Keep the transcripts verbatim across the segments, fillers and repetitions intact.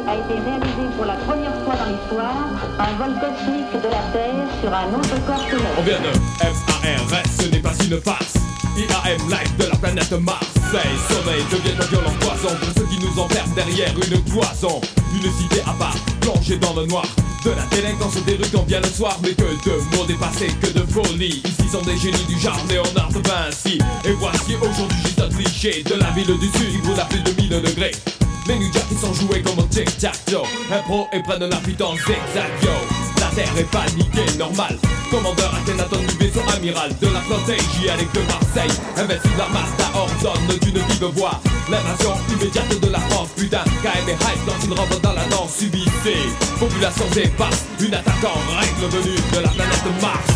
a été réalisé pour la première fois dans l'histoire un vol cosmique de la Terre sur un autre corps céleste. On vient de M A R S, ce n'est pas une farce. I A M Live de la planète Marseille. Sommeil devient un violent poison pour ceux qui nous enferment derrière une cloison. Une cité à part, plongée dans le noir. De la délinquance des rues quand vient le soir. Mais que de mots dépassés, que de folie. Ici sont des génies du genre Léonard de Vinci. Et voici aujourd'hui juste un cliché de la ville du sud qui brûle à plus de mille degrés. Les New Jack qui sont joués comme un tic-tac-toe. Impro et prennent la fuite en zigzag yo. La terre est paniquée, normal. Commandeur Akhenaton du vaisseau amiral de la flotte hygiénique de Marseille. Invincible Armada ordonne d'une vive voix l'invasion immédiate de la France. Putain, K M et hype quand il rentre dans la danse. Subissez, population dépasse. Une attaque en règle venue de la planète Mars.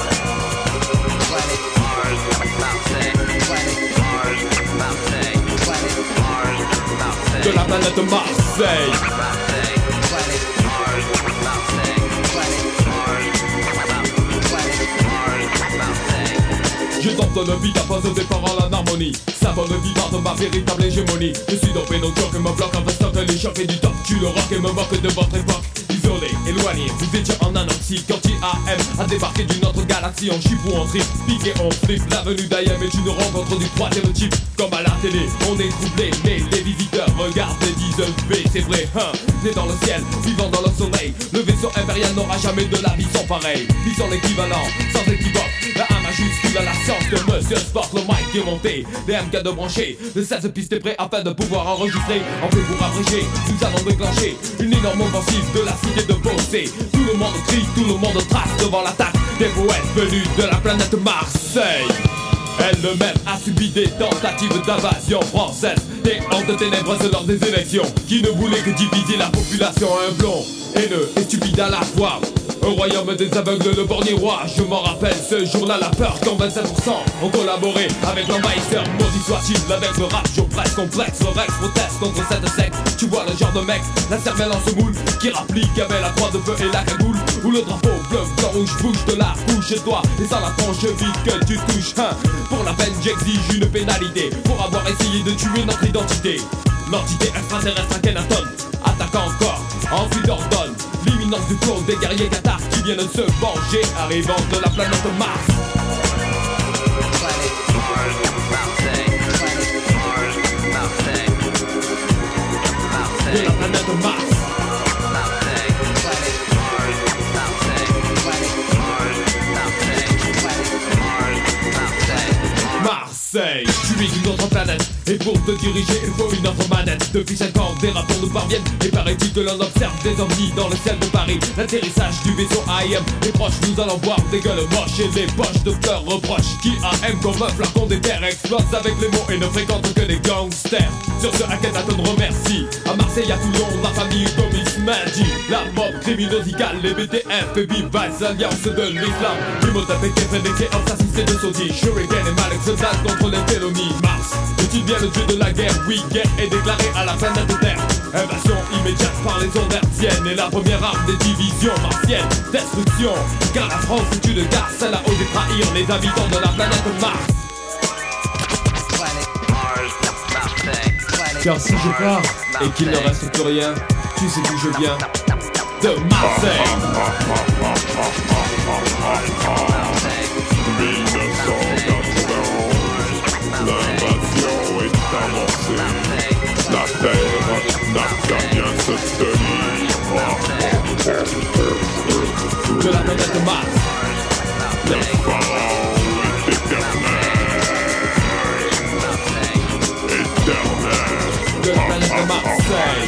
De la planète Marseille. Je tente le beat à poser des paroles en harmonie. Ça bonne vivante ma véritable hégémonie. Je suis dopé, no joke et me bloque en restant les chocs et du top. Tu le rock et me moque de votre époque. Isolé, éloigné, vous étiez en anoxie. Quand I A M a débarqué d'une autre galaxie. On chip ou on trip, pique et on flip. L'avenue d'I A M est une rencontre du troisième type. Comme à la télé, on est troublé, mais les visiteurs regardent et disent V, c'est vrai, hein. Né dans le ciel, vivant dans le soleil. Le vaisseau impérial n'aura jamais de la vie sans pareil. Ils sont l'équivalent, sans équivoque. La A majuscule à la science de Monsieur Sport, le mic est monté. Les M K de brancher, le seize pistes prêt afin de pouvoir enregistrer. En fait pour abréger, nous allons déclencher une énorme offensive de la cité de Bossé. Tout le monde crie, tout le monde trace devant l'attaque des poètes venus de la planète Marseille. Elle-même a subi des tentatives d'invasion française. Des hordes ténébreuses lors des élections qui ne voulaient que diviser la population. Un blond, haineux et stupide à la fois. Un royaume des aveugles, le bornier roi. Je m'en rappelle ce jour-là, la peur quand vingt-sept pour cent ont collaboré avec l'envahisseur. Maudit soit-il, avec le rap, presse complexe. Le Rex proteste contre cette secte. Tu vois le genre de mec, la cervelle en semoule, qui rapplique avec la croix de feu et la cagoule. Où le drapeau bleu, blanc, rouge bouge de la bouche chez toi. Et sans la tronche vite que tu touches, hein. Pour la peine j'exige une pénalité pour avoir essayé de tuer notre identité. L'entité extraterrestre Akhenaton attaque encore, en fuite ordonne l'imminence du clone des guerriers cathares qui viennent se venger, arrivant de la planète Mars. De la planète Mars. Marseille, je suis d'une autre planète. Et pour te diriger, il faut une autre manette. Depuis cinq ans, des rapports nous parviennent. Et paraît-il que l'on observe des ovnis dans le ciel de Paris. L'atterrissage du vaisseau A I M est proche. Nous allons voir des gueules moches et des poches de fleurs reproches. Qui A M comme un flacon des terres explose avec les mots et ne fréquente que des gangsters. Sur ce, Akhenaton remercie à Marseille, à Toulon, la famille Gomis Madi. La mob criminosicale, les B T F et Vivace, alliance de l'islam. Imhotep et Kefren et Kéops assistés de Saudi. Shuriken et Malek se battent contre les Télonies. Mars, est-il bien le dieu de la guerre? Oui, guerre est déclarée à la planète Terre. Invasion immédiate par les ondes hertziennes. Et la première arme des divisions martiennes, destruction. Car la France est une garce, elle a osé trahir les habitants de la planète Mars. Car si je pars et qu'il ne reste plus rien, tu sais d'où je viens. De Marseille. mille neuf cent quatre-vingt-onze, l'invasion est avancée. La terre n'a qu'à bien se tenir. De la planète Mars. Le pharaon est éternel. Éternel. De la planète Marseille.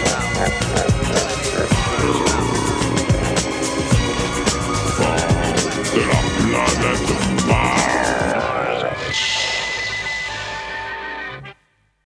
De la planète Mars.